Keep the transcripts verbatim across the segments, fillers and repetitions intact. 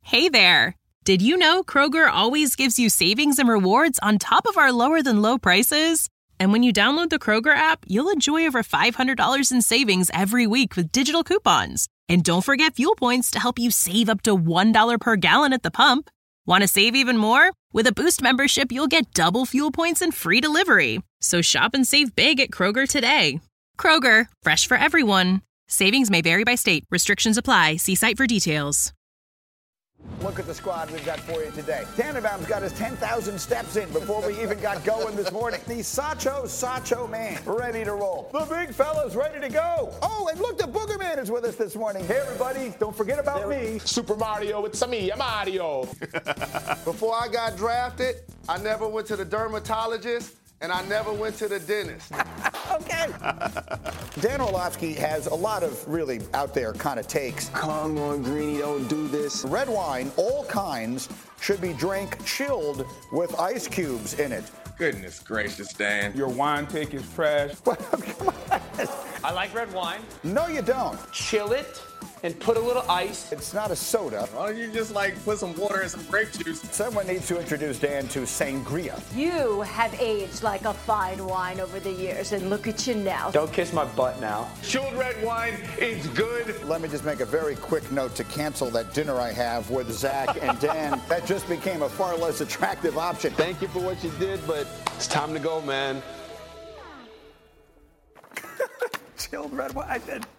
Hey there! Did you know Kroger always gives you savings and rewards on top of our lower-than-low prices? And when you download the Kroger app, you'll enjoy over five hundred dollars in savings every week with digital coupons. And don't forget fuel points to help you save up to one dollar per gallon at the pump. Want to save even more? With a Boost membership, you'll get double fuel points and free delivery. So shop and save big at Kroger today. Kroger, fresh for everyone. Savings may vary by state. Restrictions apply. See site for details. Look at the squad we've got for you today. Tannenbaum's got his ten thousand steps in before we even got going this morning. The Sacho Sacho Man ready to roll. The big fella's ready to go. Oh, and look, the Booger Man is with us this morning. Hey, everybody, don't forget about me. Super Mario, it's me, I'm Mario. Before I got drafted, I never went to the dermatologist, and I never went to the dentist. Okay. Dan Orlovsky has a lot of really out there kind of takes. Come on, Greeny, don't do this. Red wine, all kinds, should be drank chilled with ice cubes in it. Goodness gracious, Dan. Your wine take is trash. Well, come on. I like red wine. No, you don't. Chill it and put a little ice. It's not a soda. Why don't you just like put some water and some grape juice? Someone needs to introduce Dan to sangria. You have aged like a fine wine over the years, and look at you now. Don't kiss my butt now. Chilled red wine is good. Let me just make a very quick note to cancel that dinner I have with Zach and Dan. That just became a far less attractive option. Thank you for what you did, but it's time to go, man. Chilled red wine. I said,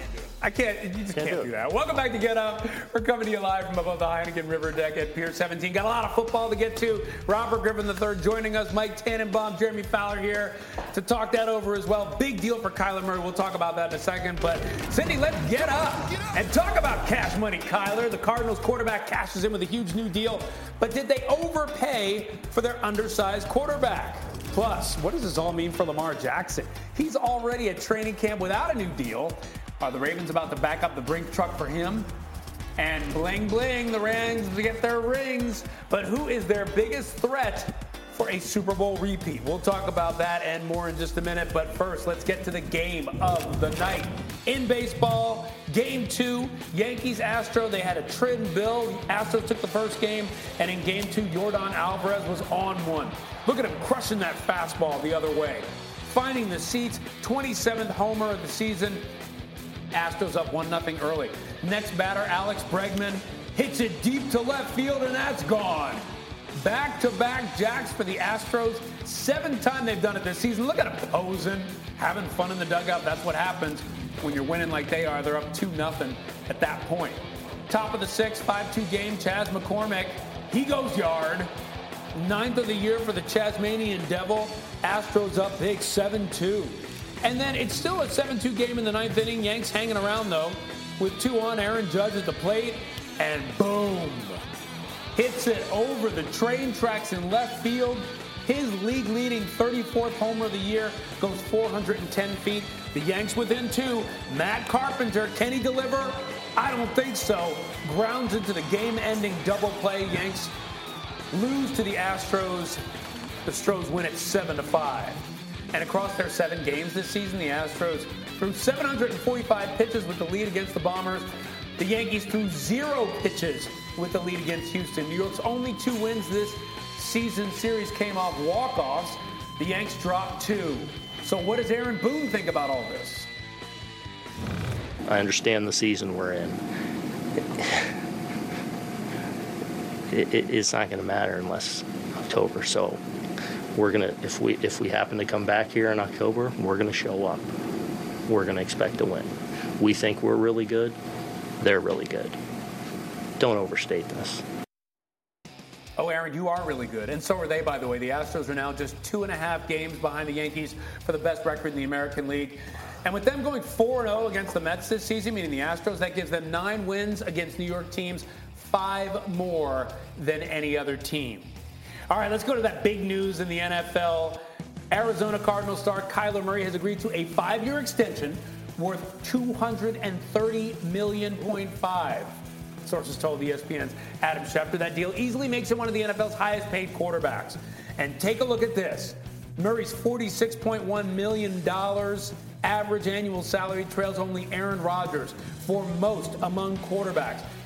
I can't, you just Can't can't, do do, it. that. Welcome back to Get Up. We're coming to you live from above the Heineken River deck at Pier seventeen. Got a lot of football to get to. Robert Griffin the third joining us. Mike Tannenbaum, Jeremy Fowler here to talk that over as well. Big deal for Kyler Murray. We'll talk about that in a second. But, Cindy, let's get up and talk about cash money, Kyler. The Cardinals quarterback cashes in with a huge new deal. But did they overpay for their undersized quarterback? Plus, what does this all mean for Lamar Jackson? He's already at training camp without a new deal. Are the Ravens about to back up the Brink truck for him? And bling, bling, the Rams get their rings. But who is their biggest threat for a Super Bowl repeat? We'll talk about that and more in just a minute. But first, let's get to the game of the night. In baseball, game two, Yankees-Astros. They had a trim bill. Astros took the first game. And in game two, Yordan Alvarez was on one. Look at him crushing that fastball the other way. Finding the seats, twenty-seventh homer of the season. Astros up one nothing early. Next batter, Alex Bregman, hits it deep to left field, and that's gone. Back-to-back jacks for the Astros. Seventh time they've done it this season. Look at them posing, having fun in the dugout. That's what happens when you're winning like they are. They're up two nothing at that point. Top of the sixth, five two game, Chas McCormick. He goes yard. Ninth of the year for the Chasmanian Devil. Astros up big, seven two. And then it's still a seven two game in the ninth inning. Yanks hanging around, though, with two on. Aaron Judge at the plate, and boom. Hits it over the train tracks in left field. His league-leading thirty-fourth homer of the year goes four hundred ten feet. The Yanks within two. Matt Carpenter, can he deliver? I don't think so. Grounds into the game-ending double play. Yanks lose to the Astros. The Astros win it seven to five. And across their seven games this season, the Astros threw seven hundred forty-five pitches with the lead against the Bombers. The Yankees threw zero pitches with the lead against Houston. New York's only two wins this season series came off walk-offs. The Yanks dropped two. So what does Aaron Boone think about all this? I understand the season we're in. It, it, it's not going to matter unless October. So we're gonna, if we if we happen to come back here in October, we're gonna show up. We're gonna expect to win. We think we're really good. They're really good. Don't overstate this. Oh, Aaron, you are really good. And so are they, by the way. The Astros are now just two and a half games behind the Yankees for the best record in the American League. And with them going four and oh against the Mets this season, meaning the Astros, that gives them nine wins against New York teams, five more than any other team. All right, let's go to that big news in the N F L. Arizona Cardinals star Kyler Murray has agreed to a five-year extension worth two hundred thirty million point five. Sources told E S P N's Adam Schefter. That deal easily makes him one of the N F L's highest-paid quarterbacks. And take a look at this. Murray's forty-six point one million dollars average annual salary trails only Aaron Rodgers for most among quarterbacks.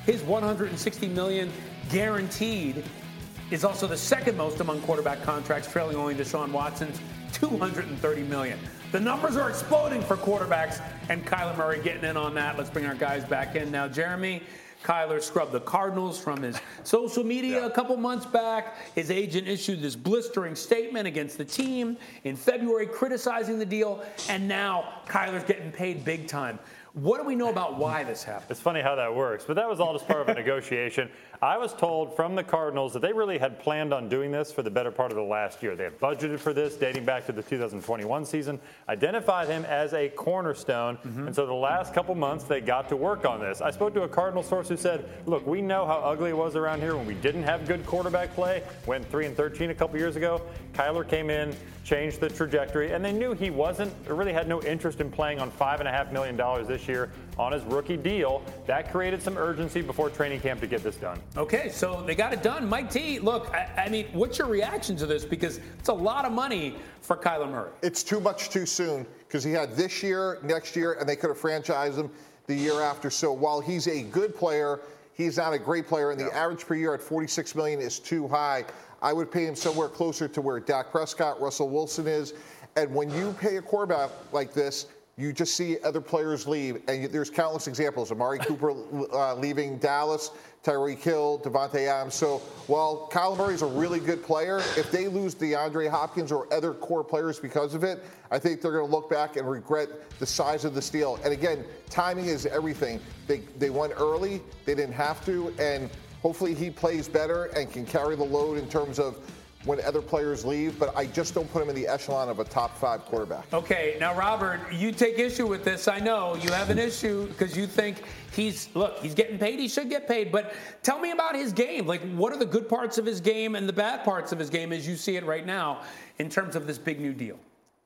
His one hundred sixty million dollars guaranteed is also the second most among quarterback contracts, trailing only Deshaun Watson's two hundred thirty million dollars. The numbers are exploding for quarterbacks, and Kyler Murray getting in on that. Let's bring our guys back in now. Jeremy, Kyler scrubbed the Cardinals from his social media yeah. a couple months back. His agent issued this blistering statement against the team in February, criticizing the deal, and now Kyler's getting paid big time. What do we know about why this happened? It's funny how that works, but that was all just part of a negotiation. I was told from the Cardinals that they really had planned on doing this for the better part of the last year. They had budgeted for this dating back to the two thousand twenty-one season, identified him as a cornerstone, mm-hmm. and so the last couple months they got to work on this. I spoke to a Cardinal source who said, look, we know how ugly it was around here when we didn't have good quarterback play, went three and thirteen a couple years ago. Kyler came in, changed the trajectory, and they knew he wasn't, or really had no interest in playing on five and a half million dollars this year on his rookie deal. That created some urgency before training camp to get this done. Okay, so they got it done. Mike T, look, I, I mean, what's your reaction to this? Because it's a lot of money for Kyler Murray. It's too much too soon because he had this year, next year, and they could have franchised him the year after. So while he's a good player, he's not a great player, and the yeah. average per year at forty-six million dollars is too high. I would pay him somewhere closer to where Dak Prescott, Russell Wilson is. And when you pay a quarterback like this, you just see other players leave, and you, there's countless examples. Amari Cooper uh, leaving Dallas, Tyreek Hill, Devontae Adams. So while Kyler Murray is a really good player, if they lose DeAndre Hopkins or other core players because of it, I think they're going to look back and regret the size of this deal. And again, timing is everything. They they went early, they didn't have to, and hopefully he plays better and can carry the load in terms of when other players leave, but I just don't put him in the echelon of a top five quarterback. Okay, now Robert, you take issue with this. I know you have an issue because you think he's, look, he's getting paid, he should get paid, but tell me about his game. Like, what are the good parts of his game and the bad parts of his game as you see it right now in terms of this big new deal?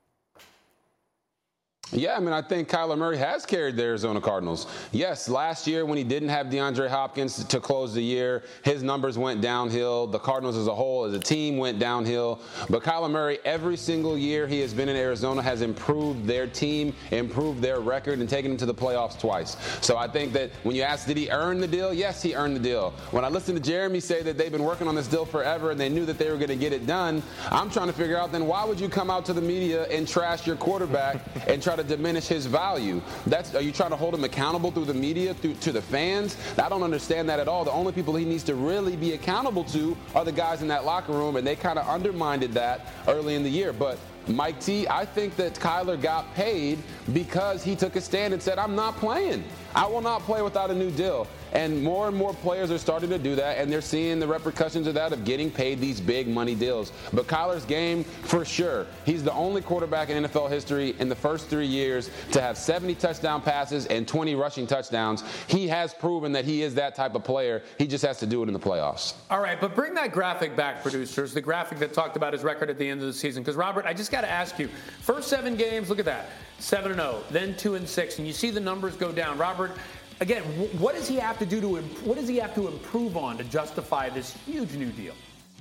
Yeah, I mean, I think Kyler Murray has carried the Arizona Cardinals. Yes, last year when he didn't have DeAndre Hopkins to close the year, his numbers went downhill. The Cardinals as a whole, as a team, went downhill. But Kyler Murray, every single year he has been in Arizona, has improved their team, improved their record, and taken them to the playoffs twice. So I think that when you ask, did he earn the deal? Yes, he earned the deal. When I listen to Jeremy say that they've been working on this deal forever and they knew that they were going to get it done, I'm trying to figure out then why would you come out to the media and trash your quarterback and try to diminish his value? That's, are you trying to hold him accountable through the media, through to the fans? I don't understand that at all. The only people he needs to really be accountable to are the guys in that locker room, and they kind of undermined that early in the year. But Mike T, I think that Kyler got paid because he took a stand and said, I'm not playing. I will not play without a new deal. And more and more players are starting to do that, and they're seeing the repercussions of that, of getting paid these big money deals. But Kyler's game, for sure, he's the only quarterback in N F L history in the first three years to have seventy touchdown passes and twenty rushing touchdowns. He has proven that he is that type of player. He just has to do it in the playoffs. All right, but bring that graphic back, producers, the graphic that talked about his record at the end of the season. Because, Robert, I just got to ask you, first seven games, look at that, seven and oh, then two and six, and you see the numbers go down. Robert, again, what does he have to do to what does he have to improve on to justify this huge new deal?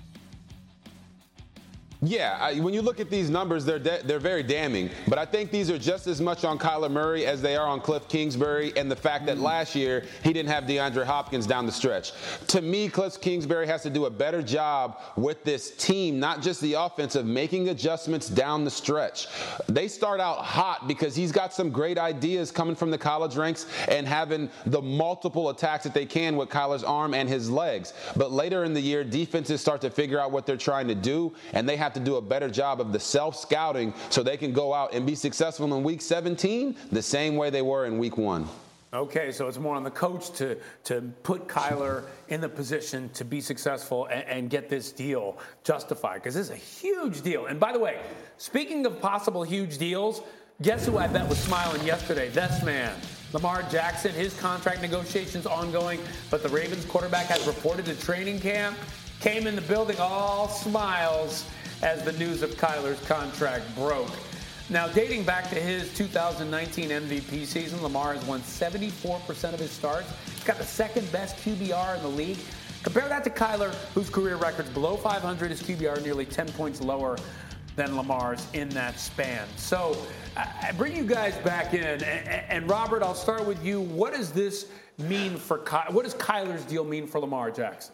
Yeah, I, when you look at these numbers, they're de- they're very damning. But I think these are just as much on Kyler Murray as they are on Cliff Kingsbury, and the fact that last year he didn't have DeAndre Hopkins down the stretch. To me, Cliff Kingsbury has to do a better job with this team, not just the offense, of making adjustments down the stretch. They start out hot because he's got some great ideas coming from the college ranks and having the multiple attacks that they can with Kyler's arm and his legs. But later in the year, defenses start to figure out what they're trying to do, and they have to do a better job of the self-scouting so they can go out and be successful in week seventeen the same way they were in week one. Okay, so it's more on the coach to to put Kyler in the position to be successful and, and get this deal justified, because this is a huge deal. And by the way, speaking of possible huge deals, guess who I bet was smiling yesterday? This man, Lamar Jackson. His contract negotiations ongoing, but the Ravens quarterback has reported to training camp, came in the building all smiles as the news of Kyler's contract broke. Now, dating back to his two thousand nineteen M V P season, Lamar has won seventy-four percent of his starts. He's got the second best Q B R in the league. Compare that to Kyler, whose career record's below five hundred, his Q B R nearly ten points lower than Lamar's in that span. So I bring you guys back in. And, and Robert, I'll start with you. What does this mean for Ky- what does Kyler's deal mean for Lamar Jackson?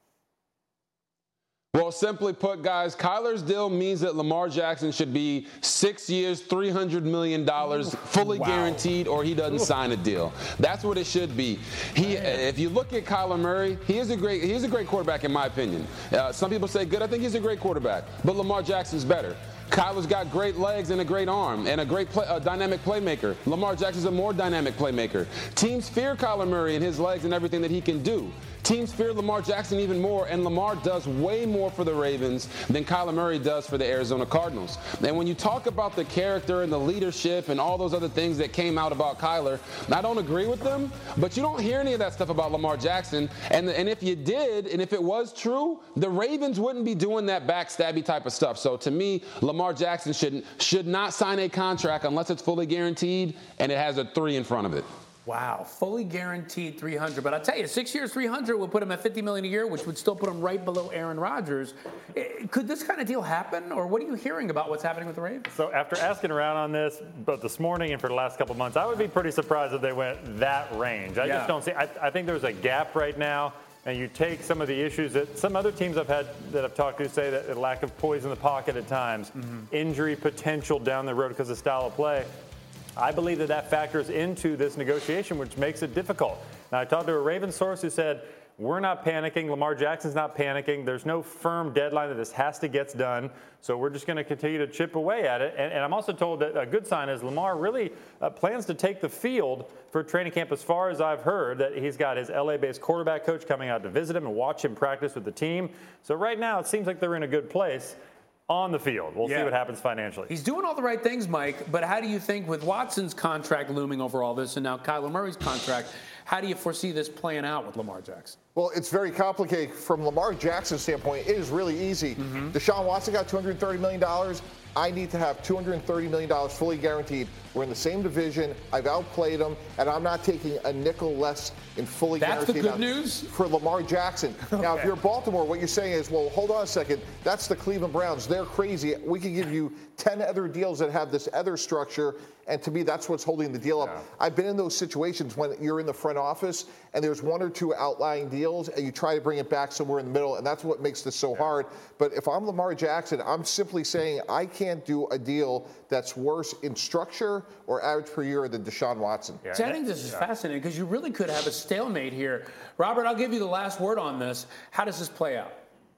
Well, simply put, guys, Kyler's deal means that Lamar Jackson should be six years, three hundred million dollars, fully wow. guaranteed, or he doesn't Ooh. sign a deal. That's what it should be. He, if you look at Kyler Murray, he is a great, he's a great quarterback in my opinion. Uh, some people say good. I think he's a great quarterback, but Lamar Jackson's better. Kyler's got great legs and a great arm and a great play, a dynamic playmaker. Lamar Jackson's a more dynamic playmaker. Teams fear Kyler Murray and his legs and everything that he can do. Teams fear Lamar Jackson even more, and Lamar does way more for the Ravens than Kyler Murray does for the Arizona Cardinals. And when you talk about the character and the leadership and all those other things that came out about Kyler, I don't agree with them, but you don't hear any of that stuff about Lamar Jackson. And, and if you did, and if it was true, the Ravens wouldn't be doing that backstabby type of stuff. So to me, Lamar Jackson should, should not sign a contract unless it's fully guaranteed and it has a three in front of it. Wow, fully guaranteed three hundred. But I'll tell you, six years, three hundred would put him at fifty million dollars a year, which would still put him right below Aaron Rodgers. Could this kind of deal happen, or what are you hearing about what's happening with the Ravens? So after asking around on this, both this morning and for the last couple of months, I would be pretty surprised if they went that range. I yeah. just don't see. I, I think there's a gap right now. And you take some of the issues that some other teams I've had that I've talked to say that a lack of poise in the pocket at times, mm-hmm. injury potential down the road because of style of play. I believe that that factors into this negotiation, which makes it difficult. Now, I talked to a Ravens source who said, we're not panicking. Lamar Jackson's not panicking. There's no firm deadline that this has to get done. So we're just going to continue to chip away at it. And, and I'm also told that a good sign is Lamar really uh, plans to take the field for training camp, as far as I've heard, that he's got his L A-based quarterback coach coming out to visit him and watch him practice with the team. So right now it seems like they're in a good place on the field. We'll yeah. see what happens financially. He's doing all the right things, Mike, but how do you think with Watson's contract looming over all this and now Kyler Murray's contract, how do you foresee this playing out with Lamar Jackson? Well, it's very complicated. From Lamar Jackson's standpoint, it is really easy. Mm-hmm. Deshaun Watson got two hundred thirty million dollars. I need to have two hundred thirty million dollars fully guaranteed. We're in the same division. I've outplayed them, and I'm not taking a nickel less in fully That's guaranteed. That's the good news? For Lamar Jackson. Okay. Now, if you're Baltimore, what you're saying is, well, hold on a second. That's the Cleveland Browns. They're crazy. We can give you ten other deals that have this other structure, and to me, that's what's holding the deal up. Yeah. I've been in those situations when you're in the front office, and there's one or two outlying deals, and you try to bring it back somewhere in the middle, and that's what makes this so yeah. hard. But if I'm Lamar Jackson, I'm simply saying I can't do a deal that's worse in structure or average per year than Deshaun Watson. Yeah, See, I think this is yeah. fascinating because you really could have a stalemate here. Robert, I'll give you the last word on this. How does this play out?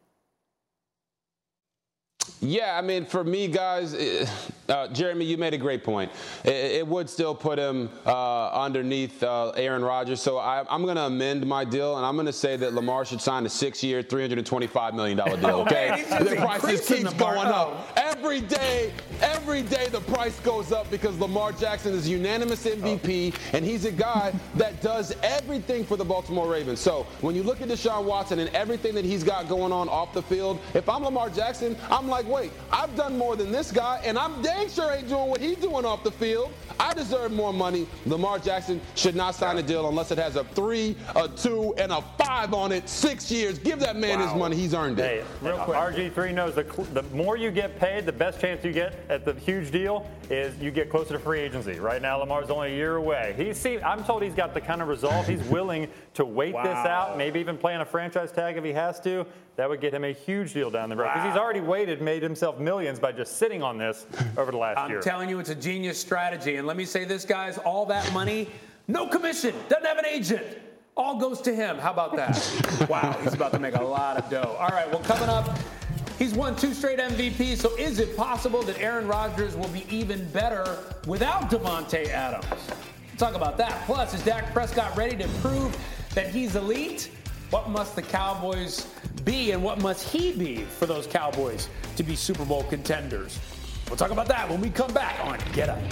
Yeah, I mean, for me, guys, uh, Jeremy, you made a great point. It, it would still put him uh, underneath uh, Aaron Rodgers. So I, I'm going to amend my deal, and I'm going to say that Lamar should sign a six-year, three hundred twenty-five million dollars deal, okay? The price just keeps going up. Every day, every day the price goes up because Lamar Jackson is unanimous M V P, and he's a guy that does everything for the Baltimore Ravens. So when you look at Deshaun Watson and everything that he's got going on off the field, if I'm Lamar Jackson, I'm like, wait, I've done more than this guy, and I'm dang sure ain't doing what he's doing off the field. I deserve more money. Lamar Jackson should not sign a deal unless it has a three, a two, and a five on it. Six years. Give that man wow. his money. He's earned it. Hey, real quick. R G three knows the, the more you get paid, the best chance you get at the huge deal is you get closer to free agency. Right now, Lamar's only a year away. He's see, I'm told he's got the kind of resolve. He's willing to wait wow. this out, maybe even play on a franchise tag if he has to. That would get him a huge deal down the road because wow. he's already waited, made himself millions by just sitting on this over the last I'm year. I'm telling you, it's a genius strategy. And let me say this, guys, all that money, no commission, doesn't have an agent. All goes to him. How about that? Wow, he's about to make a lot of dough. All right, well, coming up, he's won two straight M V Ps, so is it possible that Aaron Rodgers will be even better without Davante Adams? We'll talk about that. Plus, is Dak Prescott ready to prove that he's elite? What must the Cowboys be, and what must he be for those Cowboys to be Super Bowl contenders? We'll talk about that when we come back on Get Up.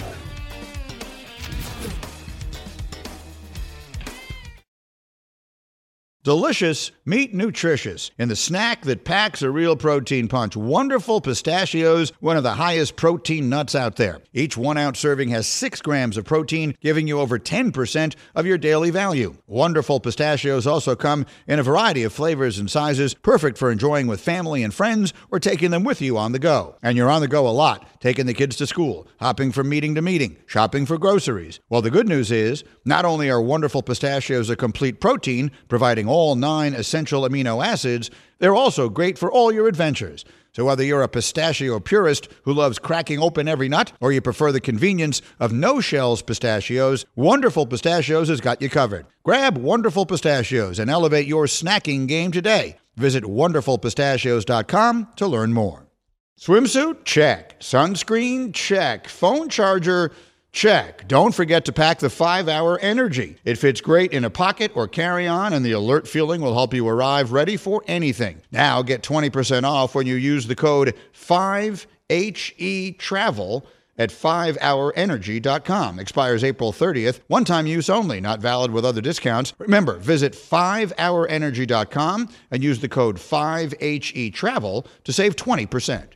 Delicious, meet nutritious. In the snack that packs a real protein punch, Wonderful Pistachios, one of the highest protein nuts out there. Each one-ounce serving has six grams of protein, giving you over ten percent of your daily value. Wonderful Pistachios also come in a variety of flavors and sizes, perfect for enjoying with family and friends or taking them with you on the go. And you're on the go a lot, taking the kids to school, hopping from meeting to meeting, shopping for groceries. Well, the good news is, not only are Wonderful Pistachios a complete protein, providing all nine essential amino acids, they're also great for all your adventures. So whether you're a pistachio purist who loves cracking open every nut, or you prefer the convenience of no-shells pistachios, Wonderful Pistachios has got you covered. Grab Wonderful Pistachios and elevate your snacking game today. Visit wonderful pistachios dot com to learn more. Swimsuit? Check. Sunscreen? Check. Phone charger? Check. Don't forget to pack the five hour Energy. It fits great in a pocket or carry-on, and the alert feeling will help you arrive ready for anything. Now get twenty percent off when you use the code five H E travel at five hour energy dot com. Expires April thirtieth. One-time use only, not valid with other discounts. Remember, visit five hour energy dot com and use the code five H E travel to save twenty percent.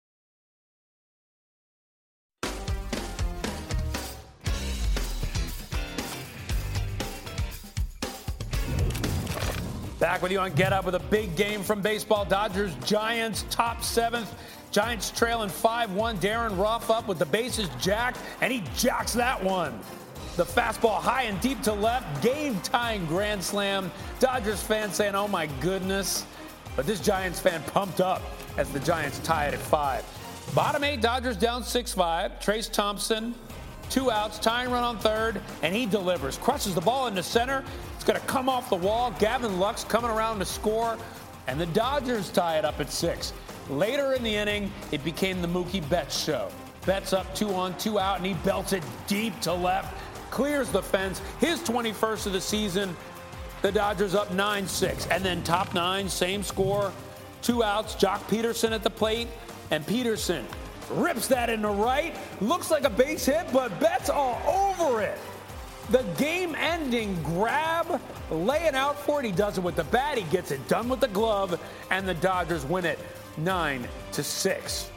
Back with you on Get Up with a big game from baseball. Dodgers, Giants, top seventh. Giants trailing five one. Darren Ruff up with the bases jacked, and he jacks that one. The fastball high and deep to left, game-tying grand slam. Dodgers fans saying, oh my goodness. But this Giants fan pumped up as the Giants tie it at five. Bottom eight, Dodgers down six five. Trace Thompson, two outs, tying run on third, and he delivers. Crushes the ball into center. It's going to come off the wall. Gavin Lux coming around to score, and the Dodgers tie it up at six. Later in the inning, it became the Mookie Betts show. Betts up two on, two out, and he belts it deep to left. Clears the fence. His twenty-first of the season. The Dodgers up nine six. And then top nine, same score. Two outs. Jock Peterson at the plate, and Peterson rips that into right. Looks like a base hit, but Betts all over it. The game-ending grab, laying out for it. He does it with the bat. He gets it done with the glove, and the Dodgers win it nine to six.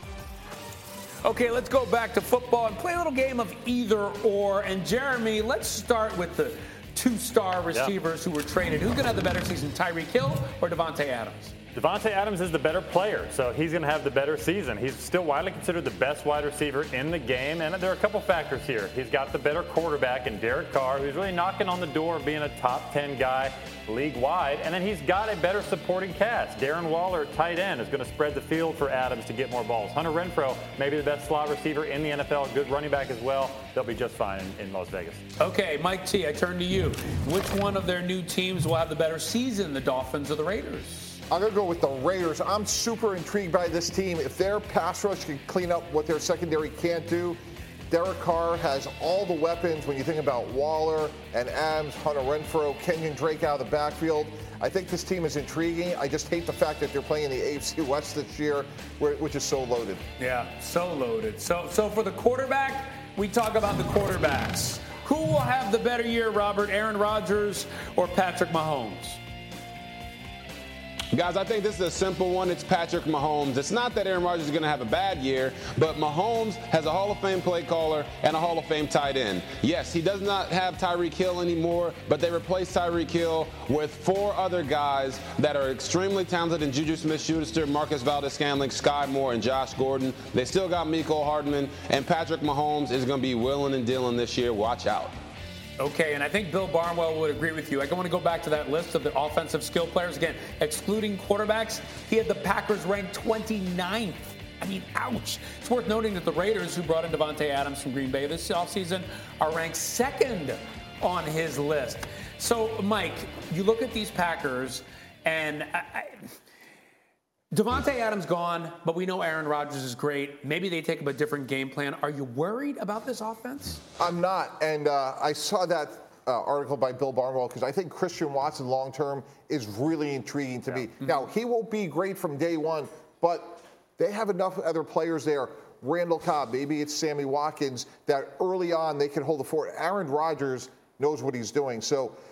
Okay, let's go back to football and play a little game of either or. And Jeremy, let's start with the two-star receivers yep. who were traded. Who's going to have the better season, Tyreek Hill or Davante Adams? Davante Adams is the better player, so he's going to have the better season. He's still widely considered the best wide receiver in the game, and there are a couple factors here. He's got the better quarterback in Derek Carr, who's really knocking on the door of being a top ten guy league-wide, and then he's got a better supporting cast. Darren Waller, tight end, is going to spread the field for Adams to get more balls. Hunter Renfrow, maybe the best slot receiver in the N F L, good running back as well. They'll be just fine in, in Las Vegas. Okay, Mike T., I turn to you. Which one of their new teams will have the better season, the Dolphins or the Raiders? I'm going to go with the Raiders. I'm super intrigued by this team. If their pass rush can clean up what their secondary can't do, Derek Carr has all the weapons when you think about Waller and Adams, Hunter Renfrow, Kenyon Drake out of the backfield. I think this team is intriguing. I just hate the fact that they're playing the A F C West this year, which is so loaded. Yeah, so loaded. So, so for the quarterback, we talk about the quarterbacks. Who will have the better year, Robert? Aaron Rodgers or Patrick Mahomes? Guys, I think this is a simple one. It's Patrick Mahomes. It's not that Aaron Rodgers is going to have a bad year, but Mahomes has a Hall of Fame play caller and a Hall of Fame tight end. Yes, he does not have Tyreek Hill anymore, but they replaced Tyreek Hill with four other guys that are extremely talented in Juju Smith-Schuster, Marcus Valdes-Scantling, Sky Moore, and Josh Gordon. They still got Mecole Hardman, and Patrick Mahomes is going to be willing and dealing this year. Watch out. Okay, and I think Bill Barnwell would agree with you. I want to go back to that list of the offensive skill players. Again, excluding quarterbacks, he had the Packers ranked twenty-ninth. I mean, ouch. It's worth noting that the Raiders, who brought in Davante Adams from Green Bay this offseason, are ranked second on his list. So, Mike, you look at these Packers, and I, I, Davante Adams gone, but we know Aaron Rodgers is great. Maybe they take up a different game plan. Are you worried about this offense? I'm not, and uh, I saw that uh, article by Bill Barnwell because I think Christian Watson long-term is really intriguing to yeah. me. Mm-hmm. Now, he won't be great from day one, but they have enough other players there. Randall Cobb, maybe it's Sammy Watkins, that early on they can hold the fort. Aaron Rodgers knows what he's doing. So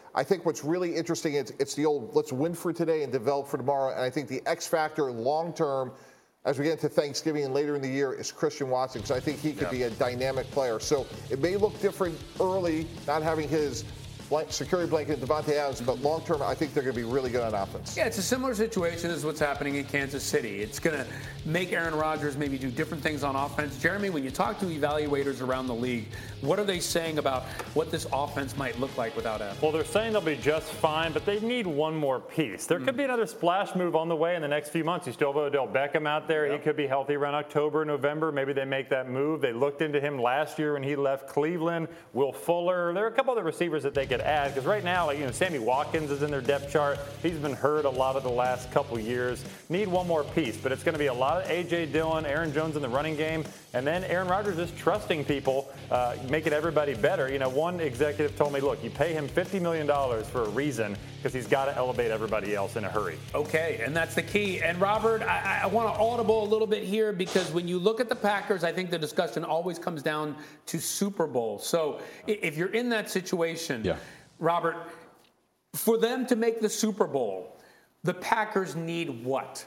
I think what's really interesting is it's the old let's win for today and develop for tomorrow. And I think the X factor long term, as we get into Thanksgiving and later in the year, is Christian Watson, because I think he could yeah. be a dynamic player. So it may look different early, not having his security blanket Devontae Adams, but long term, I think they're going to be really good on offense. Yeah, it's a similar situation as what's happening in Kansas City. It's going to make Aaron Rodgers maybe do different things on offense. Jeremy, when you talk to evaluators around the league, what are they saying about what this offense might look like without Adams? Well, they're saying they'll be just fine, but they need one more piece. There mm. could be another splash move on the way in the next few months. You still have Odell Beckham out there. Yep. He could be healthy around October, November. Maybe they make that move. They looked into him last year when he left Cleveland. Will Fuller. There are a couple other receivers that they could add, because right now, like, you know, Sammy Watkins is in their depth chart. He's been hurt a lot of the last couple years. Need one more piece, but it's going to be a lot of A J Dillon, Aaron Jones in the running game, and then Aaron Rodgers is trusting people, uh, making everybody better. You know, one executive told me, look, you pay him fifty million dollars for a reason, because he's got to elevate everybody else in a hurry. Okay, and that's the key. And Robert, I, I want to audible a little bit here, because when you look at the Packers, I think the discussion always comes down to Super Bowl. So if you're in that situation, yeah. Robert, for them to make the Super Bowl, the Packers need what?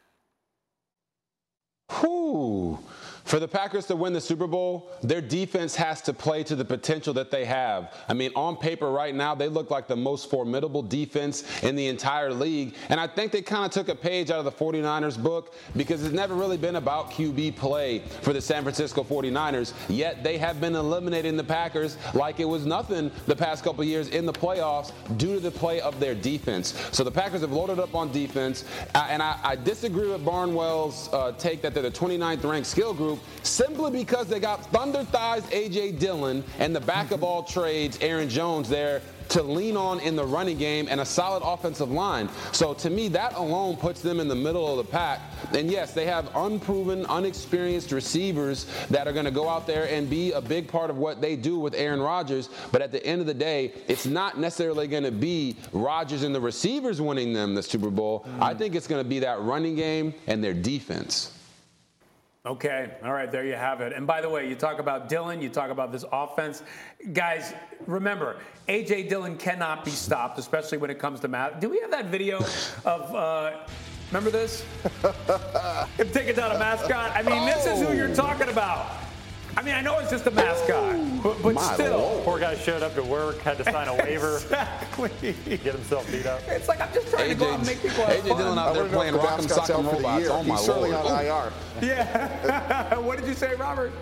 Whew. For the Packers to win the Super Bowl, their defense has to play to the potential that they have. I mean, on paper right now, they look like the most formidable defense in the entire league. And I think they kind of took a page out of the forty-niners book, because it's never really been about Q B play for the San Francisco forty-niners. Yet they have been eliminating the Packers like it was nothing the past couple of years in the playoffs due to the play of their defense. So the Packers have loaded up on defense. Uh, and I, I disagree with Barnwell's uh, take that they're the twenty-ninth ranked skill group, simply because they got thunder thighs A J Dillon and the back of all trades Aaron Jones there to lean on in the running game, and a solid offensive line. So to me, that alone puts them in the middle of the pack. And yes, they have unproven, unexperienced receivers that are going to go out there and be a big part of what they do with Aaron Rodgers. But at the end of the day, it's not necessarily going to be Rodgers and the receivers winning them the Super Bowl. Mm. I think it's going to be that running game and their defense. Okay. All right. There you have it. And by the way, you talk about Dillon, you talk about this offense. Guys, remember, A J Dillon cannot be stopped, especially when it comes to math. Do we have that video of, uh, remember this? Him taking down a mascot? I mean, this is who you're talking about. I mean, I know it's just a mascot, but, but still. Lord. Poor guy showed up to work, had to sign a waiver. Exactly. Get himself beat up. It's like I'm just trying A J, to go out and make people have A J Dillon out there playing Rock'em Sock'em Robots. Oh, my He's certainly Lord. on I R. Yeah. What did you say, Robert?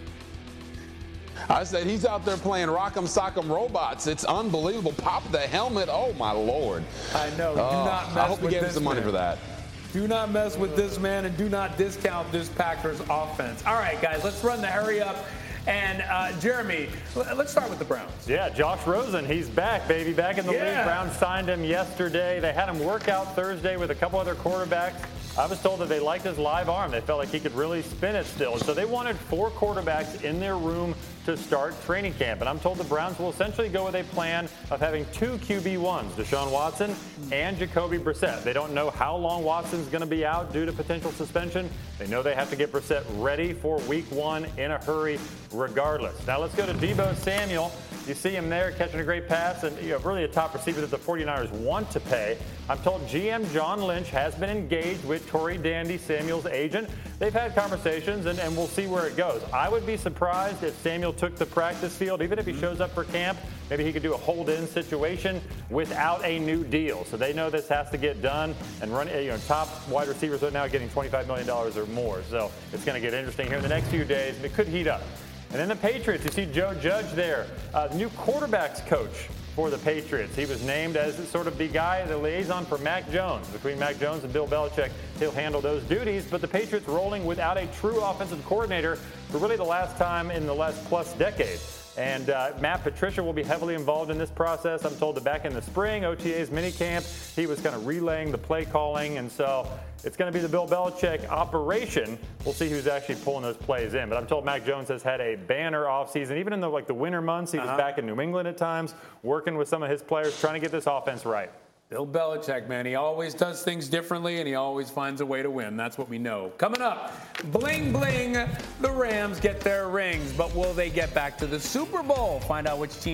I said he's out there playing Rock'em Sock'em Robots. It's unbelievable. Pop the helmet. Oh, my Lord. I know. Do uh, not mess I hope with he gave this him some money man. for that. Do not mess with this man, and do not discount this Packers offense. All right, guys, let's run the hurry up. And, uh, Jeremy, let's start with the Browns. Yeah, Josh Rosen, he's back, baby, back in the yeah. league. Browns signed him yesterday. They had him work out Thursday with a couple other quarterbacks. I was told that they liked his live arm. They felt like he could really spin it still. So they wanted four quarterbacks in their room to start training camp. And I'm told the Browns will essentially go with a plan of having two Q B ones, Deshaun Watson and Jacoby Brissett. They don't know how long Watson's going to be out due to potential suspension. They know they have to get Brissett ready for week one in a hurry regardless. Now let's go to Deebo Samuel. You see him there catching a great pass, and you know, really a top receiver that the forty-niners want to pay. I'm told G M John Lynch has been engaged with Tory Dandy, Samuel's agent. They've had conversations, and, and we'll see where it goes. I would be surprised if Samuel took the practice field, even if he shows up for camp. Maybe he could do a hold-in situation without a new deal. So they know this has to get done, and run, you know, top wide receivers right now getting twenty-five million dollars or more. So it's going to get interesting here in the next few days. It could heat up. And then the Patriots, you see Joe Judge there, uh, new quarterbacks coach for the Patriots. He was named as sort of the guy, the liaison for Mac Jones. Between Mac Jones and Bill Belichick, he'll handle those duties. But the Patriots rolling without a true offensive coordinator for really the last time in the last plus decade. And uh, Matt Patricia will be heavily involved in this process. I'm told that back in the spring, O T A's minicamp, he was kind of relaying the play calling. And so it's going to be the Bill Belichick operation. We'll see who's actually pulling those plays in. But I'm told Mac Jones has had a banner offseason. Even in the like the winter months, he was uh-huh. back in New England at times, working with some of his players, trying to get this offense right. Bill Belichick, man, he always does things differently, and he always finds a way to win. That's what we know. Coming up, bling, bling, the Rams get their rings, but will they get back to the Super Bowl? Find out which teams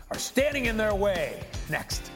are standing in their way. Next.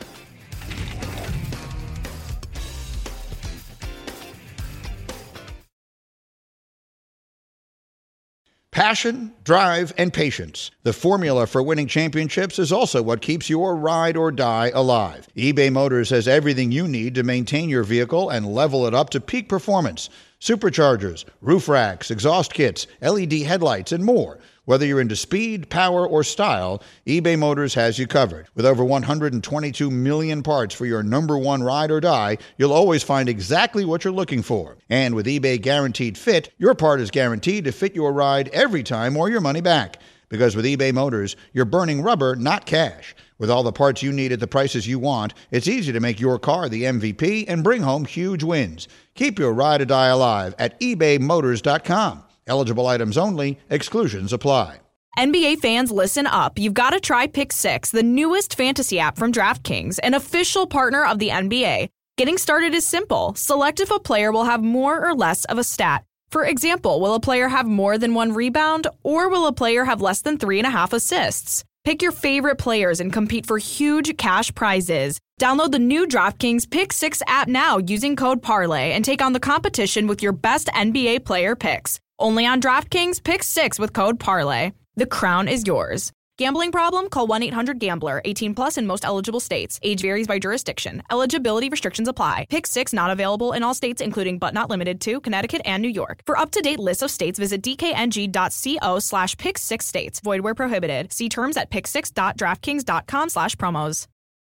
Passion, drive, and patience. The formula for winning championships is also what keeps your ride or die alive. eBay Motors has everything you need to maintain your vehicle and level it up to peak performance. Superchargers, roof racks, exhaust kits, L E D headlights, and more. Whether you're into speed, power, or style, eBay Motors has you covered. With over one hundred twenty-two million parts for your number one ride or die, you'll always find exactly what you're looking for. And with eBay Guaranteed Fit, your part is guaranteed to fit your ride every time or your money back. Because with eBay Motors, you're burning rubber, not cash. With all the parts you need at the prices you want, it's easy to make your car the M V P and bring home huge wins. Keep your ride or die alive at ebay motors dot com. Eligible items only. Exclusions apply. N B A fans, listen up. You've got to try Pick Six, the newest fantasy app from DraftKings, an official partner of the N B A. Getting started is simple. Select if a player will have more or less of a stat. For example, will a player have more than one rebound, or will a player have less than three and a half assists? Pick your favorite players and compete for huge cash prizes. Download the new DraftKings Pick Six app now using code Parlay and take on the competition with your best N B A player picks. Only on DraftKings Pick Six with code Parlay. The crown is yours. Gambling problem? Call one eight hundred gambler. eighteen plus in most eligible states. Age varies by jurisdiction. Eligibility restrictions apply. Pick Six not available in all states, including but not limited to Connecticut and New York. For up-to-date lists of states, visit dkng.co slash pick six states. Void where prohibited. See terms at pick six dot draftkings dot com slash promos.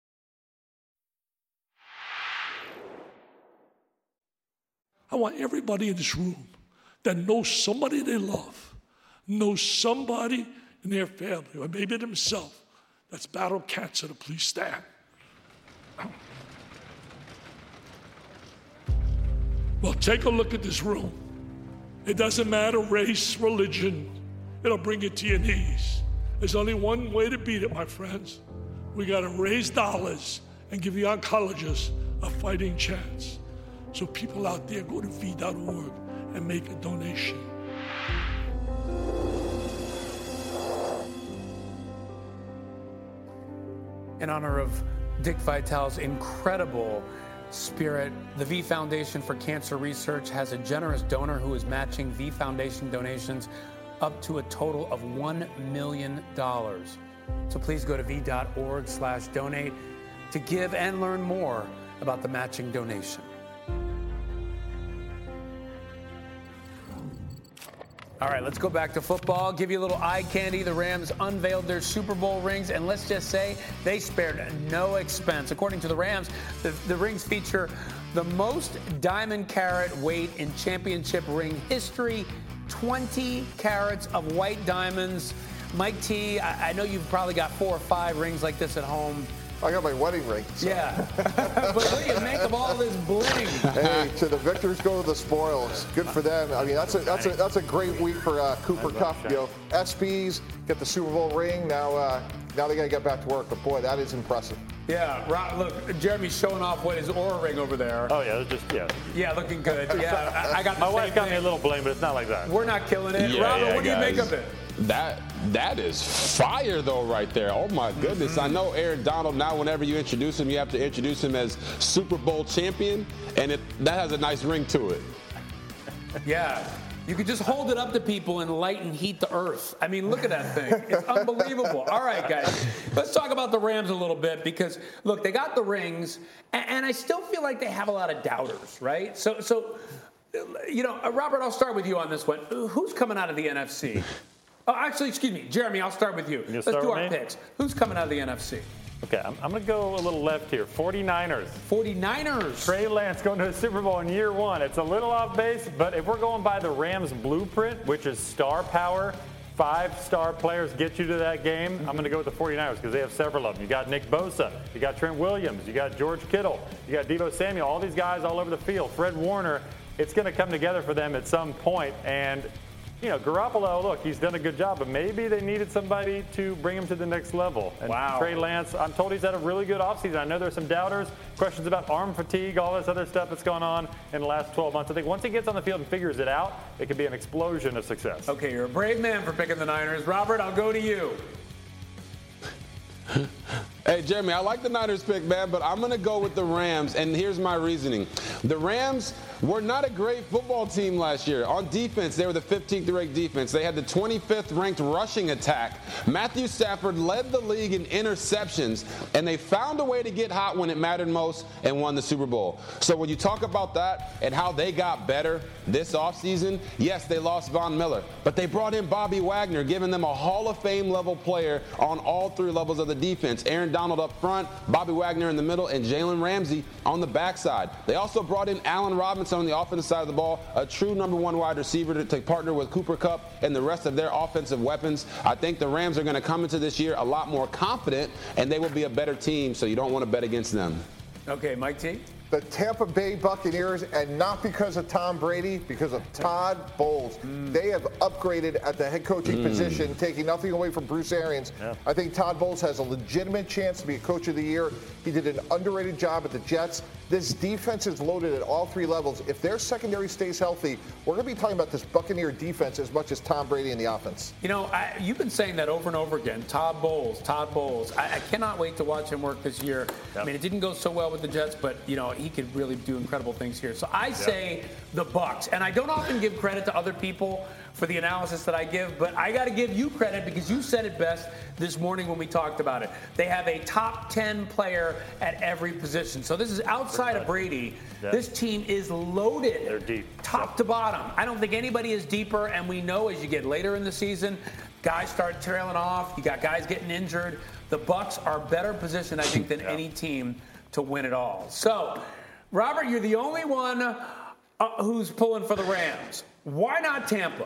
I want everybody in this room that knows somebody they love, knows somebody in their family, or maybe themselves, that's battled cancer, to please stand. Well, take a look at this room. It doesn't matter race, religion. It'll bring you to your knees. There's only one way to beat it, my friends. We got to raise dollars and give the oncologists a fighting chance. So people out there, go to V dot org and make a donation. In honor of Dick Vitale's incredible spirit, the V Foundation for Cancer Research has a generous donor who is matching V Foundation donations up to a total of one million dollars. So please go to V dot org slash donate to give and learn more about the matching donation. All right, let's go back to football. Give you a little eye candy. The Rams unveiled their Super Bowl rings, and let's just say they spared no expense. According to the Rams, the, the rings feature the most diamond carat weight in championship ring history, twenty carats of white diamonds. Mike T, I, I know you've probably got four or five rings like this at home. I got my wedding ring. So. Yeah. But what do you make of all this bling? Hey, to the victors go the spoils. Good for them. I mean, that's a that's a that's a great week for uh, Cooper Kupp. You know, S Ps get the Super Bowl ring. Now uh, now they got to get back to work. But boy, that is impressive. Yeah, Rob, look, Jeremy's showing off what his Aura ring over there. Oh yeah, it's just yeah. Yeah, looking good. Yeah, I, I got the my same wife got thing. me a little bling, but it's not like that. We're not killing it. Yeah, Robert, yeah, what do you guys. make of it? That that is fire though right there. Oh my goodness. Mm-hmm. I know Aaron Donald, now whenever you introduce him, you have to introduce him as Super Bowl champion, and it that has a nice ring to it. Yeah. You could just hold it up to people and light and heat the earth. I mean, look at that thing. It's unbelievable. All right, guys. Let's talk about the Rams a little bit because, look, they got the rings, and, and I still feel like they have a lot of doubters, right? So, so you know, uh, Robert, I'll start with you on this one. Who's coming out of the N F C? Oh, actually, excuse me. Jeremy, I'll start with you. you Let's start do with our me? picks. Who's coming out of the N F C? Okay, I'm, I'm going to go a little left here. forty-niners. forty-niners. Trey Lance going to a Super Bowl in year one. It's a little off base, but if we're going by the Rams blueprint, which is star power, five-star players get you to that game, mm-hmm. I'm going to go with the forty-niners because they have several of them. You got Nick Bosa, you got Trent Williams, you got George Kittle, you got Deebo Samuel, all these guys all over the field. Fred Warner, it's going to come together for them at some point, and you know, Garoppolo, look, he's done a good job, but maybe they needed somebody to bring him to the next level. And wow. Trey Lance, I'm told he's had a really good offseason. I know there's some doubters, questions about arm fatigue, all this other stuff that's gone on in the last twelve months. I think once he gets on the field and figures it out, it could be an explosion of success. Okay, you're a brave man for picking the Niners. Robert, I'll go to you. Hey, Jeremy, I like the Niners pick, man, but I'm going to go with the Rams, and here's my reasoning. The Rams were not a great football team last year. On defense, they were the fifteenth ranked defense. They had the twenty-fifth ranked rushing attack. Matthew Stafford led the league in interceptions, and they found a way to get hot when it mattered most and won the Super Bowl. So when you talk about that and how they got better this offseason, yes, they lost Von Miller, but they brought in Bobby Wagner, giving them a Hall of Fame level player on all three levels of the defense. Aaron Donald up front, Bobby Wagner in the middle, and Jalen Ramsey on the backside. They also brought in Allen Robinson on the offensive side of the ball, a true number one wide receiver to, to partner with Cooper Kupp and the rest of their offensive weapons. I think the Rams are going to come into this year a lot more confident, and they will be a better team, so you don't want to bet against them. Okay, Mike T. The Tampa Bay Buccaneers, and not because of Tom Brady, because of Todd Bowles. Mm. They have upgraded at the head coaching mm. position, taking nothing away from Bruce Arians. Yeah. I think Todd Bowles has a legitimate chance to be a coach of the year. He did an underrated job at the Jets. This defense is loaded at all three levels. If their secondary stays healthy, we're going to be talking about this Buccaneer defense as much as Tom Brady in the offense. You know, I, you've been saying that over and over again. Todd Bowles, Todd Bowles. I, I cannot wait to watch him work this year. Yep. I mean, it didn't go so well with the Jets, but, you know, he could really do incredible things here. So I say yep. the Bucs. And I don't often give credit to other people for the analysis that I give, but I got to give you credit because you said it best this morning when we talked about it. They have a top ten player at every position. So this is outside of Brady. Yeah. This team is loaded. They're deep. Top to bottom. I don't think anybody is deeper, and we know as you get later in the season, guys start trailing off. You got guys getting injured. The Bucs are better positioned, I think, than yeah. any team to win it all. So, Robert, you're the only one uh, who's pulling for the Rams. Why not Tampa?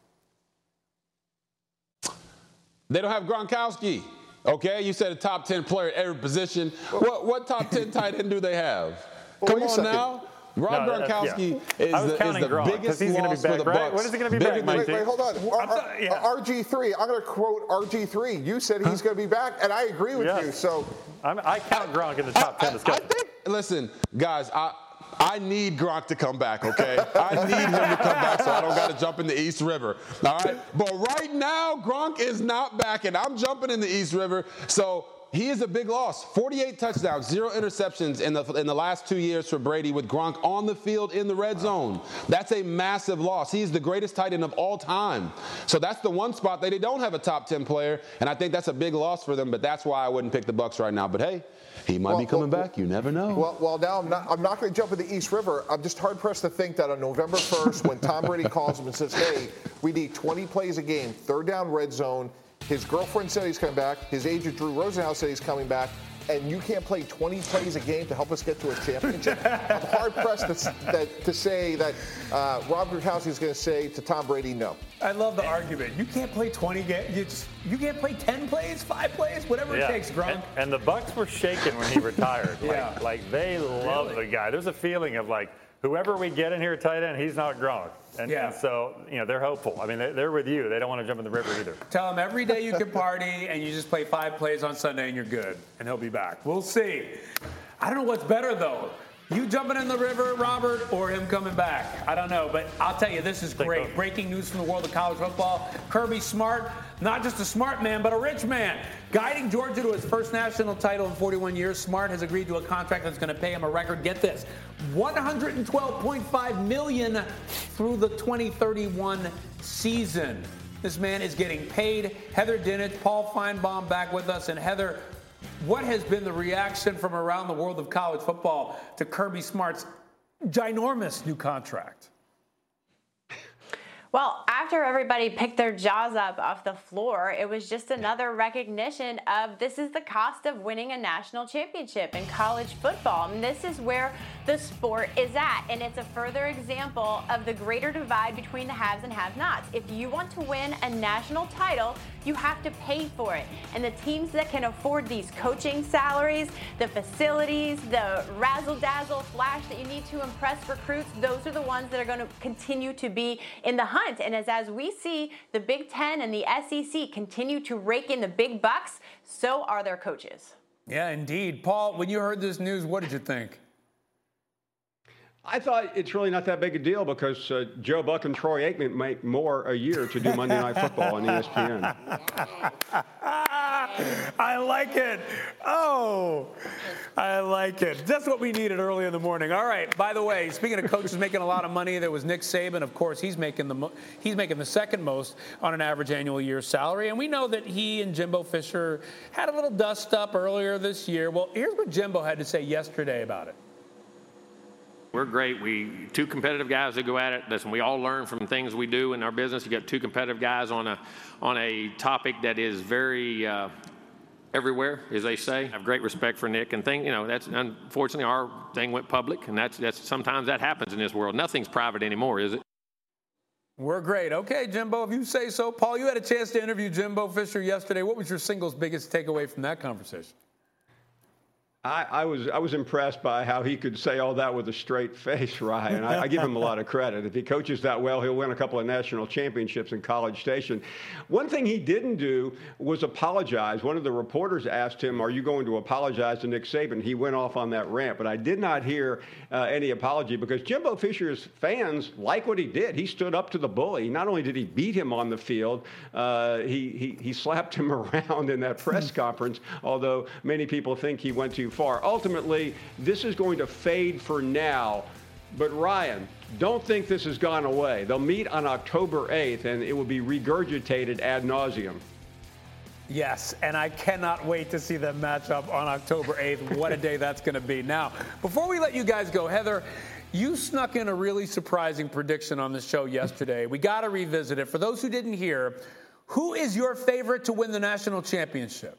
They don't have Gronkowski. Okay, you said a top ten player at every position. What what top ten tight end do they have? Well, Come on now. Rob no, Gronkowski yeah. is the, is the Gronk, biggest he's loss be back, for the right? Bucs. What is he going to be back, Wait, wait, hold on. R- R- yeah. R G three, I'm going to quote R G three. You said he's going to be back, and I agree with yes. you. So I'm, I count Gronk in the top ten. I, I, I think, listen, guys, I I need Gronk to come back, okay? I need him to come back so I don't got to jump in the East River, all right? But right now, Gronk is not back, and I'm jumping in the East River. So he is a big loss. forty-eight touchdowns, zero interceptions in the in the last two years for Brady with Gronk on the field in the red zone. That's a massive loss. He's the greatest tight end of all time. So that's the one spot that they don't have a top ten player, and I think that's a big loss for them, but that's why I wouldn't pick the Bucs right now. But, hey, he might well, be coming well, back. You never know. Well, well, now I'm not, I'm not going to jump in the East River. I'm just hard-pressed to think that on November first, when Tom Brady calls him and says, hey, we need twenty plays a game, third down red zone, his girlfriend said he's coming back, his agent Drew Rosenhaus said he's coming back, and you can't play twenty plays a game to help us get to a championship. I'm hard-pressed to, that, to say that uh, Rob Gronkowski is going to say to Tom Brady, no. I love the argument. You can't play twenty games. You, you can't play ten plays, five plays, whatever yeah. it takes, Gronk. And, and the Bucs were shaking when he retired. yeah. Like, like they love really? the guy. There's a feeling of like, whoever we get in here tight end, he's not Gronk. And, yeah. and so, you know, they're hopeful. I mean, they're, they're with you. They don't want to jump in the river either. Tell him every day you can party and you just play five plays on Sunday and you're good. And he'll be back. We'll see. I don't know what's better, though. You jumping in the river, Robert, or him coming back? I don't know, but I'll tell you, this is great. Breaking news from the world of college football. Kirby Smart, not just a smart man, but a rich man. Guiding Georgia to his first national title in forty-one years, Smart has agreed to a contract that's going to pay him a record, get this, one hundred twelve point five million dollars through the twenty thirty-one season. This man is getting paid. Heather Dinich, Paul Feinbaum back with us. And Heather, what has been the reaction from around the world of college football to Kirby Smart's ginormous new contract? Well, after everybody picked their jaws up off the floor, it was just another recognition of this is the cost of winning a national championship in college football. And this is where the sport is at. And it's a further example of the greater divide between the haves and have-nots. If you want to win a national title, you have to pay for it. And the teams that can afford these coaching salaries, the facilities, the razzle-dazzle flash that you need to impress recruits, those are the ones that are going to continue to be in the hunt. And as, as we see the Big Ten and the S E C continue to rake in the big bucks, so are their coaches. Yeah, indeed. Paul, when you heard this news, what did you think? I thought it's really not that big a deal because uh, Joe Buck and Troy Aikman make more a year to do Monday Night Football on E S P N. I like it. Oh, I like it. That's what we needed early in the morning. All right. By the way, speaking of coaches making a lot of money, there was Nick Saban. Of course, he's making the mo- he's making the second most on an average annual year salary. And we know that he and Jimbo Fisher had a little dust up earlier this year. Well, here's what Jimbo had to say yesterday about it. We're great. We two competitive guys that go at it. Listen, we all learn from things we do in our business. You got two competitive guys on a on a topic that is very uh, everywhere, as they say. I have great respect for Nick and thing. You know, that's unfortunately our thing went public, and that's that's sometimes that happens in this world. Nothing's private anymore, is it? We're great. Okay, Jimbo, if you say so. Paul, you had a chance to interview Jimbo Fisher yesterday. What was your singles biggest takeaway from that conversation? I, I was I was impressed by how he could say all that with a straight face, Ryan. I, I give him a lot of credit. If he coaches that well, he'll win a couple of national championships in College Station. One thing he didn't do was apologize. One of the reporters asked him, "Are you going to apologize to Nick Saban?" He went off on that rant, but I did not hear uh, any apology because Jimbo Fisher's fans like what he did. He stood up to the bully. Not only did he beat him on the field, uh, he, he he slapped him around in that press conference. Although many people think he went too far. Ultimately, this is going to fade for now. But Ryan, don't think this has gone away. They'll meet on October eighth, and it will be regurgitated ad nauseum. Yes, and I cannot wait to see them match up on October eighth. What a day that's going to be. Now, before we let you guys go, Heather, you snuck in a really surprising prediction on the show yesterday. We got to revisit it. For those who didn't hear, who is your favorite to win the national championship?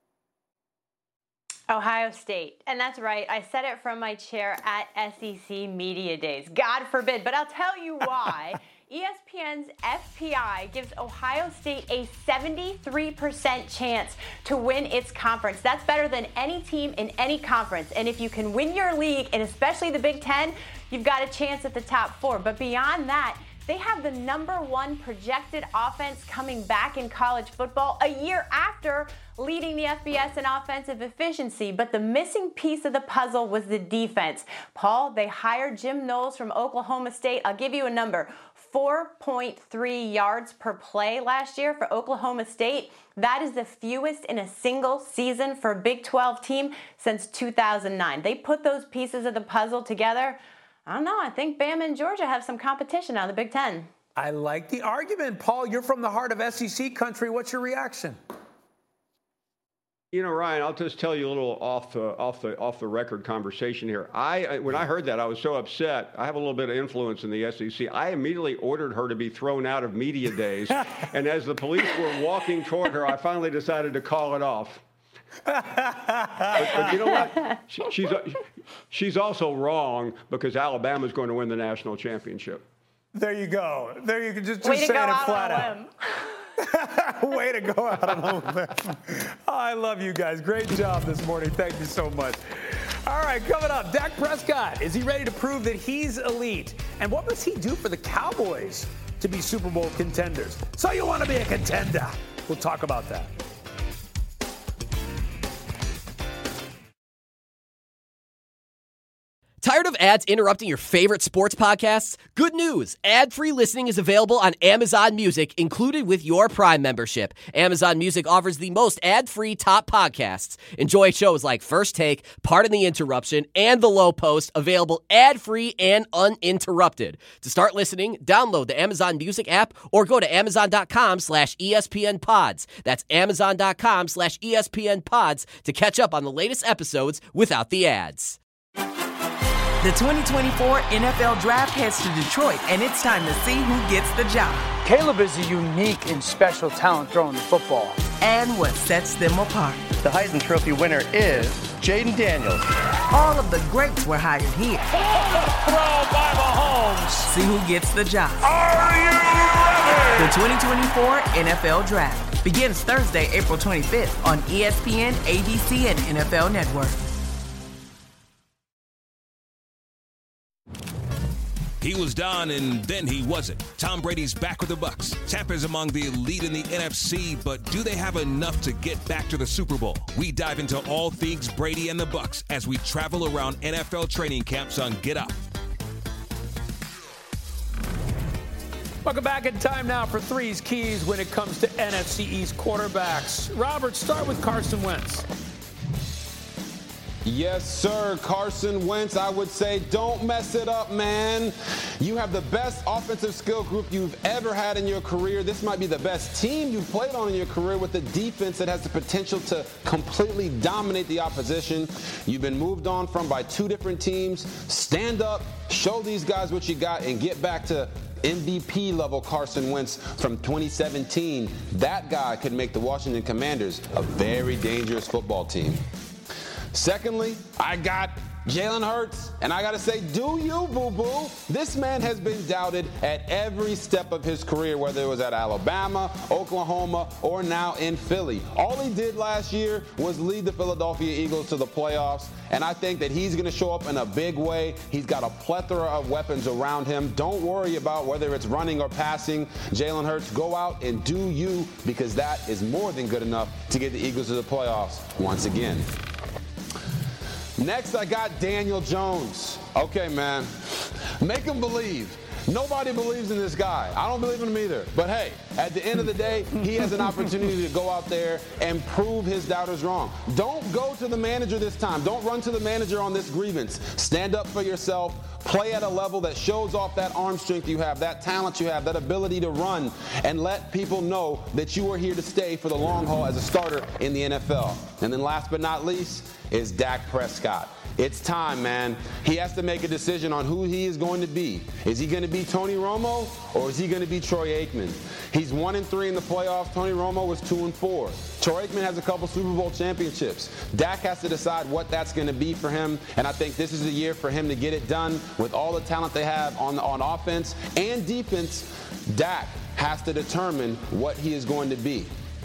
Ohio State. And that's right. I said it from my chair at S E C Media Days. God forbid. But I'll tell you why. E S P N's F P I gives Ohio State a seventy-three percent chance to win its conference. That's better than any team in any conference. And if you can win your league, and especially the Big Ten, you've got a chance at the top four. But beyond that, they have the number one projected offense coming back in college football a year after leading the F B S in offensive efficiency. But the missing piece of the puzzle was the defense. Paul, they hired Jim Knowles from Oklahoma State. I'll give you a number. four point three yards per play last year for Oklahoma State. That is the fewest in a single season for a Big twelve team since two thousand nine. They put those pieces of the puzzle together. I don't know. I think Bama and Georgia have some competition out of the Big Ten. I like the argument. Paul, you're from the heart of S E C country. What's your reaction? You know, Ryan, I'll just tell you a little off the off the off the record conversation here. I when I heard that, I was so upset. I have a little bit of influence in the S E C. I immediately ordered her to be thrown out of media days, and as the police were walking toward her, I finally decided to call it off. but, but you know what? She, she's she's also wrong because Alabama's going to win the national championship. There you go. There you can just, just say it flat out. Way to go out on a limb. Oh, I love you guys. Great job this morning. Thank you so much. All right, coming up, Dak Prescott. Is he ready to prove that he's elite? And what must he do for the Cowboys to be Super Bowl contenders? So you want to be a contender? We'll talk about that. Tired of ads interrupting your favorite sports podcasts? Good news. Ad-free listening is available on Amazon Music, included with your Prime membership. Amazon Music offers the most ad-free top podcasts. Enjoy shows like First Take, Pardon the Interruption, and The Low Post, available ad-free and uninterrupted. To start listening, download the Amazon Music app or go to amazon.com slash ESPN pods. That's amazon.com slash ESPN pods to catch up on the latest episodes without the ads. The twenty twenty-four N F L Draft heads to Detroit, and it's time to see who gets the job. Caleb is a unique and special talent throwing the football. And what sets them apart. The Heisman Trophy winner is Jaden Daniels. All of the greats were hired here. Throw by Mahomes. See who gets the job. Are you ready? The twenty twenty-four N F L Draft begins Thursday, April twenty-fifth on E S P N, A B C, and N F L Network. He was done, and then he wasn't. Tom Brady's back with the Bucs. Tampa's among the elite in the N F C, but do they have enough to get back to the Super Bowl? We dive into all things Brady and the Bucs as we travel around N F L training camps on Get Up. Welcome back in time now for Three's Keys when it comes to N F C East quarterbacks. Robert, start with Carson Wentz. Yes, sir. Carson Wentz, I would say, don't mess it up, man. You have the best offensive skill group you've ever had in your career. This might be the best team you've played on in your career with a defense that has the potential to completely dominate the opposition. You've been moved on from by two different teams. Stand up, show these guys what you got, and get back to M V P level Carson Wentz from twenty seventeen. That guy could make the Washington Commanders a very dangerous football team. Secondly, I got Jalen Hurts, and I got to say, do you, boo-boo? This man has been doubted at every step of his career, whether it was at Alabama, Oklahoma, or now in Philly. All he did last year was lead the Philadelphia Eagles to the playoffs, and I think that he's going to show up in a big way. He's got a plethora of weapons around him. Don't worry about whether it's running or passing. Jalen Hurts, go out and do you, because that is more than good enough to get the Eagles to the playoffs once again. Next, I got Daniel Jones. Okay, man. Make him believe. Nobody believes in this guy. I don't believe in him either. But hey, at the end of the day, he has an opportunity to go out there and prove his doubters wrong. Don't go to the manager this time. Don't run to the manager on this grievance. Stand up for yourself. Play at a level that shows off that arm strength you have, that talent you have, that ability to run, and let people know that you are here to stay for the long haul as a starter in the N F L. And then last but not least is Dak Prescott. It's time, man. He has to make a decision on who he is going to be. Is he going to be Tony Romo, or is he going to be Troy Aikman? He's one and three in the playoffs. Tony Romo was two and four. Troy Aikman has a couple Super Bowl championships. Dak has to decide what that's going to be for him, and I think this is the year for him to get it done with all the talent they have on, on offense and defense. Dak has to determine what he is going to be.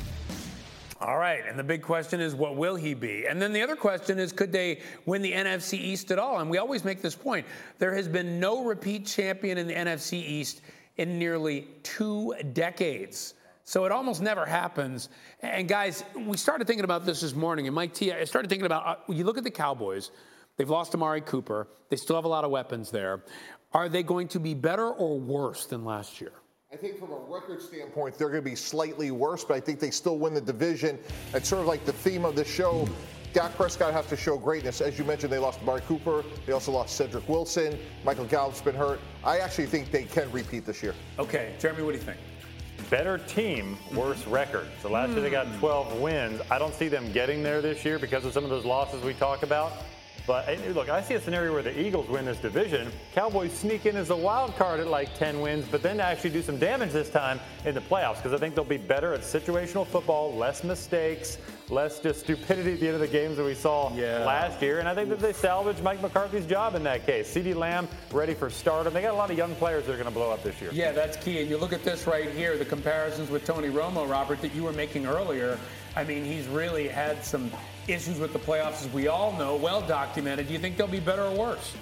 All right, and the big question is, what will he be? And then the other question is, could they win the N F C East at all? And we always make this point. There has been no repeat champion in the N F C East in nearly two decades. So it almost never happens. And guys, we started thinking about this this morning, and Mike T, I started thinking about, uh, you look at the Cowboys, they've lost Amari Cooper. They still have a lot of weapons there. Are they going to be better or worse than last year? I think from a record standpoint, they're going to be slightly worse, but I think they still win the division. It's sort of like the theme of the show. Dak Prescott has to show greatness. As you mentioned, they lost Amari Cooper. They also lost Cedric Wilson. Michael Gallup's been hurt. I actually think they can repeat this year. Okay, Jeremy, what do you think? Better team, worse record. So last mm. year they got twelve wins. I don't see them getting there this year because of some of those losses we talk about. But look, I see a scenario where the Eagles win this division. Cowboys sneak in as a wild card at like ten wins, but then actually do some damage this time in the playoffs because I think they'll be better at situational football, less mistakes, less just stupidity at the end of the games that we saw yeah. last year. And I think that they salvaged Mike McCarthy's job in that case. CeeDee Lamb ready for stardom. They got a lot of young players that are going to blow up this year. Yeah, that's key. And you look at this right here, the comparisons with Tony Romo, Robert, that you were making earlier. I mean, he's really had some issues with the playoffs, as we all know, well documented. Do you think they'll be better or worse?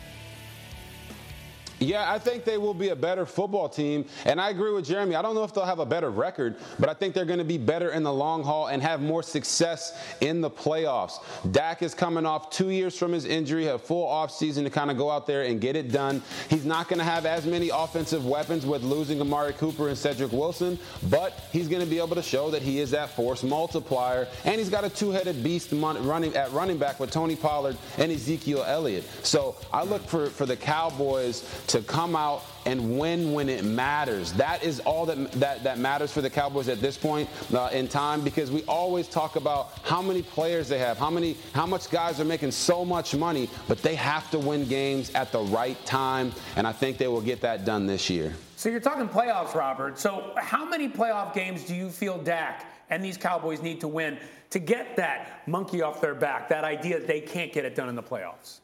Yeah, I think they will be a better football team. And I agree with Jeremy. I don't know if they'll have a better record, but I think they're going to be better in the long haul and have more success in the playoffs. Dak is coming off two years from his injury, a full offseason to kind of go out there and get it done. He's not going to have as many offensive weapons with losing Amari Cooper and Cedric Wilson, but he's going to be able to show that he is that force multiplier. And he's got a two-headed beast running at running back with Tony Pollard and Ezekiel Elliott. So I look for, for the Cowboys to come out and win when it matters. That is all that that, that matters for the Cowboys at this point uh, in time, because we always talk about how many players they have, how many, how much guys are making so much money, but they have to win games at the right time, and I think they will get that done this year. So you're talking playoffs, Robert. So how many playoff games do you feel Dak and these Cowboys need to win to get that monkey off their back, that idea that they can't get it done in the playoffs?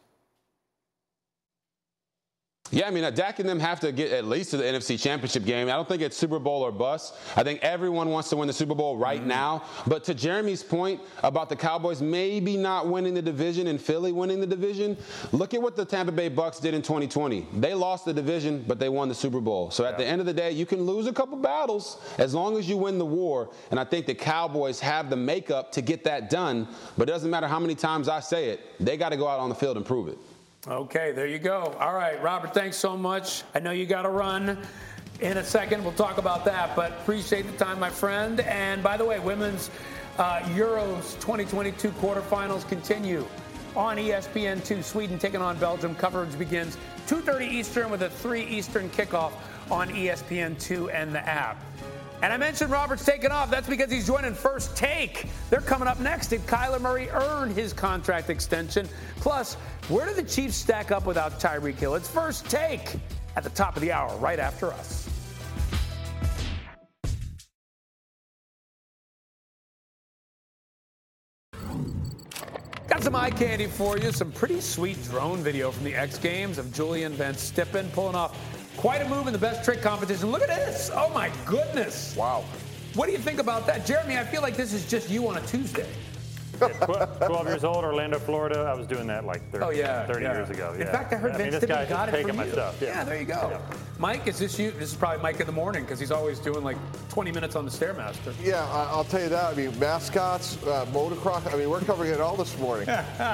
Yeah, I mean, Dak and them have to get at least to the N F C Championship game. I don't think it's Super Bowl or bust. I think everyone wants to win the Super Bowl right mm-hmm. now. But to Jeremy's point about the Cowboys maybe not winning the division and Philly winning the division, look at what the Tampa Bay Bucks did in twenty twenty. They lost the division, but they won the Super Bowl. So at yeah. the end of the day, you can lose a couple battles as long as you win the war. And I think the Cowboys have the makeup to get that done. But it doesn't matter how many times I say it. They got to go out on the field and prove it. Okay, there you go. All right, Robert, thanks so much. I know you got to run. in a second. We'll talk about that, but appreciate the time, my friend. And by the way, women's uh, Euros twenty twenty-two quarterfinals continue on E S P N two. Sweden taking on Belgium. Coverage begins two thirty Eastern with a three Eastern kickoff on E S P N two and the app. And I mentioned Robert's taking off. That's because he's joining First Take. They're coming up next. Did Kyler Murray earn his contract extension? Plus, where do the Chiefs stack up without Tyreek Hill? It's First Take at the top of the hour, right after us. Got some eye candy for you. Some pretty sweet drone video from the X Games of Julian Van Stippen pulling off quite a move in the best trick competition. Look at this. Oh, my goodness. Wow. What do you think about that? Jeremy, I feel like this is just you on a Tuesday. Yeah, twelve years old, Orlando, Florida. I was doing that like thirty, oh, yeah, thirty yeah. years ago. Yeah. In fact, I heard I mean, Vince this guy Stippen got it taking from my you. stuff. Yeah. yeah, there you go. Yeah. Mike, is this you? This is probably Mike in the morning because he's always doing like twenty minutes on the Stairmaster. Yeah, I'll tell you that. I mean, mascots, uh, motocross. I mean, we're covering it all this morning.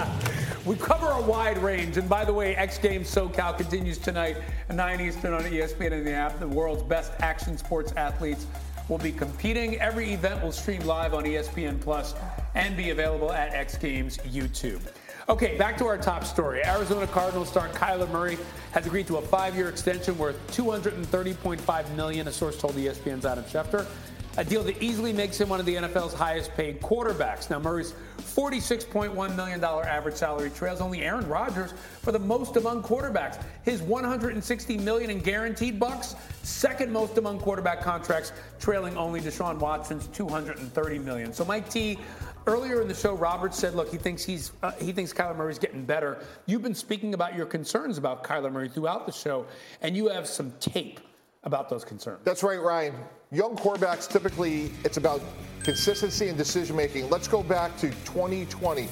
We cover a wide range. And by the way, X Games SoCal continues tonight at nine Eastern on E S P N and the app. The world's best action sports athletes will be competing. Every event will stream live on E S P N Plus and be available at X Games YouTube. Okay, back to our top story. Arizona Cardinals star Kyler Murray has agreed to a five-year extension worth two hundred thirty point five million dollars, a source told E S P N's Adam Schefter. A deal that easily makes him one of the N F L's highest-paid quarterbacks. Now, Murray's forty-six point one million dollars average salary trails only Aaron Rodgers for the most among quarterbacks. His one hundred sixty million dollars in guaranteed bucks, second most among quarterback contracts, trailing only Deshaun Watson's two hundred thirty million dollars. So, Mike T, earlier in the show, Robert said, look, he thinks he's uh, he thinks Kyler Murray's getting better. You've been speaking about your concerns about Kyler Murray throughout the show, and you have some tape about those concerns. That's right, Ryan. Young quarterbacks, typically, it's about consistency and decision-making. Let's go back to twenty twenty.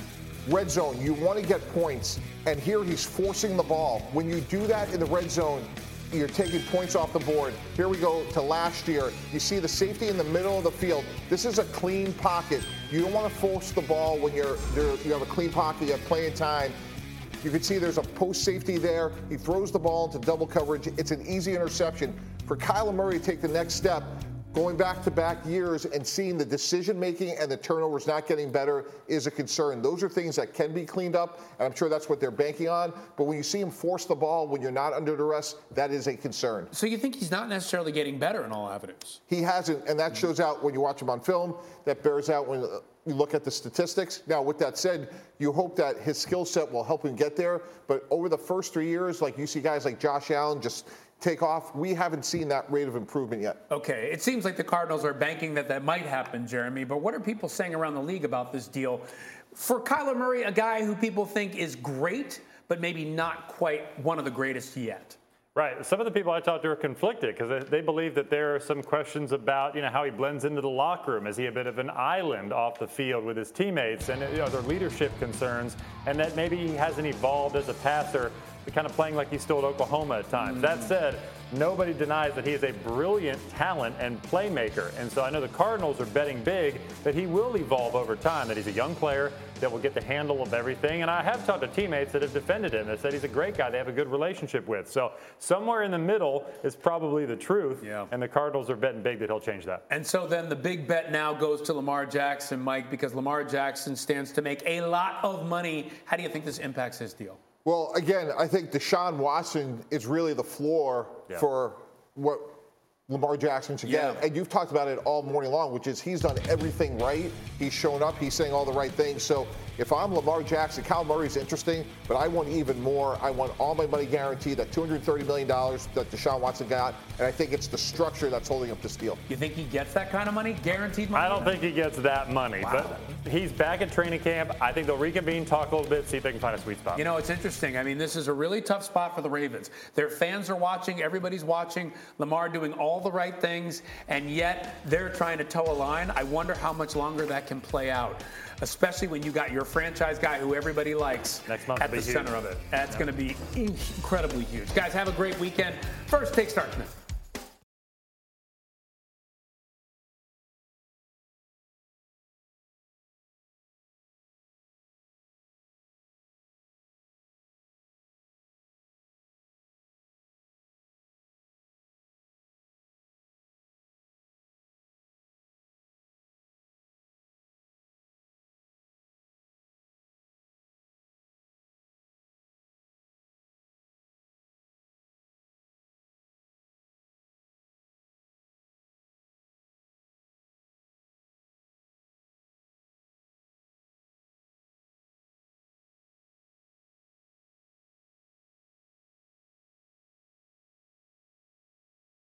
Red zone, you want to get points, and here he's forcing the ball. When you do that in the red zone, you're taking points off the board. Here we go to last year. You see the safety in the middle of the field. This is a clean pocket. You don't want to force the ball when you're there. You have a clean pocket, you have plenty of time. You can see there's a post safety there. He throws the ball into double coverage. It's an easy interception. For Kyler Murray to take the next step, going back-to-back years and seeing the decision-making and the turnovers not getting better is a concern. Those are things that can be cleaned up, and I'm sure that's what they're banking on. But when you see him force the ball when you're not under duress, that is a concern. So you think he's not necessarily getting better in all avenues? He hasn't, and that shows out when you watch him on film. That bears out when you look at the statistics. Now, with that said, you hope that his skill set will help him get there. But over the first three years, like you see guys like Josh Allen just take off. We haven't seen that rate of improvement yet. Okay, it seems like the Cardinals are banking that that might happen, Jeremy, but what are people saying around the league about this deal? For Kyler Murray, a guy who people think is great, but maybe not quite one of the greatest yet. Right. Some of the people I talked to are conflicted because they, they believe that there are some questions about, you know, how he blends into the locker room. Is he a bit of an island off the field with his teammates? And, you know, their leadership concerns, and that maybe he hasn't evolved as a passer, kind of playing like he stole at Oklahoma at times. Mm-hmm. That said, nobody denies that he is a brilliant talent and playmaker. And so I know the Cardinals are betting big that he will evolve over time, that he's a young player that will get the handle of everything. And I have talked to teammates that have defended him that said he's a great guy they have a good relationship with. So somewhere in the middle is probably the truth. Yeah. And the Cardinals are betting big that he'll change that. And so then the big bet now goes to Lamar Jackson, Mike, because Lamar Jackson stands to make a lot of money. How do you think this impacts his deal? Well, again, I think Deshaun Watson is really the floor yeah. for what Lamar Jackson should get. Yeah. And you've talked about it all morning long, which is he's done everything right. He's shown up. He's saying all the right things. So if I'm Lamar Jackson, Kyle Murray's interesting, but I want even more. I want all my money guaranteed, that two hundred thirty million dollars that Deshaun Watson got. And I think it's the structure that's holding up this deal. You think he gets that kind of money, guaranteed money? I don't think he gets that money, wow. but he's back at training camp. I think they'll reconvene, talk a little bit, see if they can find a sweet spot. You know, it's interesting. I mean, this is a really tough spot for the Ravens. Their fans are watching. Everybody's watching. Lamar doing all the right things, and yet they're trying to toe a line. I wonder how much longer that can play out, especially when you got your franchise guy who everybody likes Next month at the huge. center of it. That's yeah. going to be incredibly huge. Guys, have a great weekend. First Take starts now.